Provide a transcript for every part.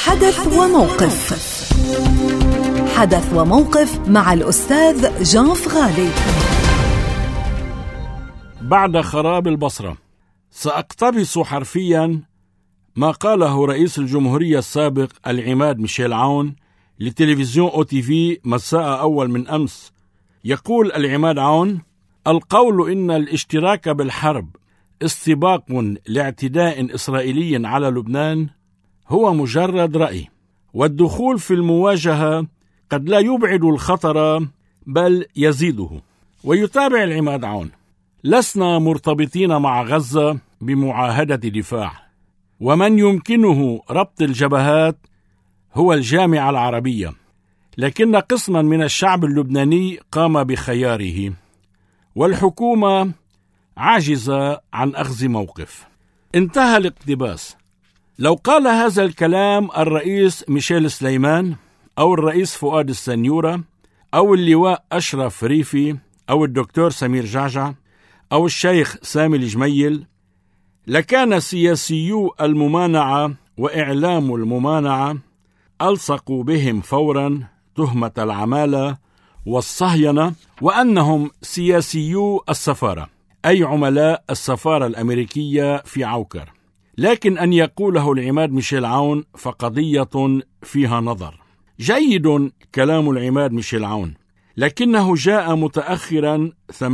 حدث وموقف. حدث وموقف مع الأستاذ جان فغالي. بعد خراب البصرة سأقتبس حرفيا ما قاله رئيس الجمهورية السابق العماد ميشيل عون لتلفزيون OTV مساء أول من أمس. يقول العماد عون: القول إن الاشتراك بالحرب استباق لاعتداء إسرائيلي على لبنان هو مجرد رأي، والدخول في المواجهة قد لا يبعد الخطر بل يزيده. ويتابع العماد عون: لسنا مرتبطين مع غزة بمعاهدة دفاع، ومن يمكنه ربط الجبهات هو الجامعة العربية، لكن قسما من الشعب اللبناني قام بخياره، والحكومة عاجزة عن أخذ موقف. انتهى الاقتباس. لو قال هذا الكلام الرئيس ميشيل سليمان أو الرئيس فؤاد السنيورة أو اللواء أشرف ريفي أو الدكتور سمير جعجع أو الشيخ سامي الجميل، لكان سياسيو الممانعة وإعلام الممانعة ألصقوا بهم فورا تهمة العمالة والصهينة، وأنهم سياسيو السفارة، أي عملاء السفارة الأمريكية في عوكر. لكن أن يقوله العماد ميشيل عون فقضية فيها نظر. جيد كلام العماد ميشيل عون، لكنه جاء متأخرا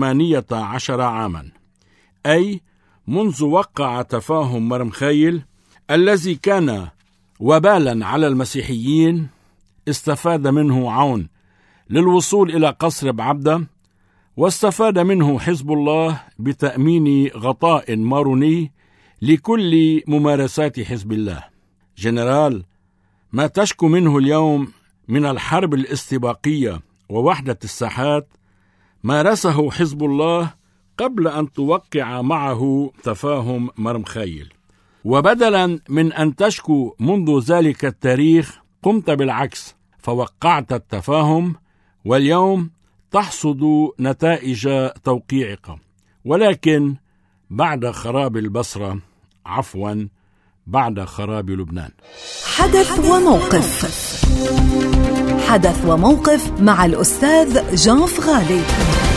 18 عاما، أي منذ وقع تفاهم مرمخيل الذي كان وبالا على المسيحيين. استفاد منه عون للوصول إلى قصر بعبدة، واستفاد منه حزب الله بتأمين غطاء ماروني لكل ممارسات حزب الله. جنرال، ما تشكو منه اليوم من الحرب الاستباقية ووحدة الساحات مارسه حزب الله قبل أن توقع معه تفاهم مرمخيل، وبدلا من أن تشكو منذ ذلك التاريخ قمت بالعكس فوقعت التفاهم، واليوم تحصد نتائج توقيعك، ولكن بعد خراب البصرة، عفوا بعد خراب لبنان. حدث وموقف. حدث وموقف مع الأستاذ جان فغالي.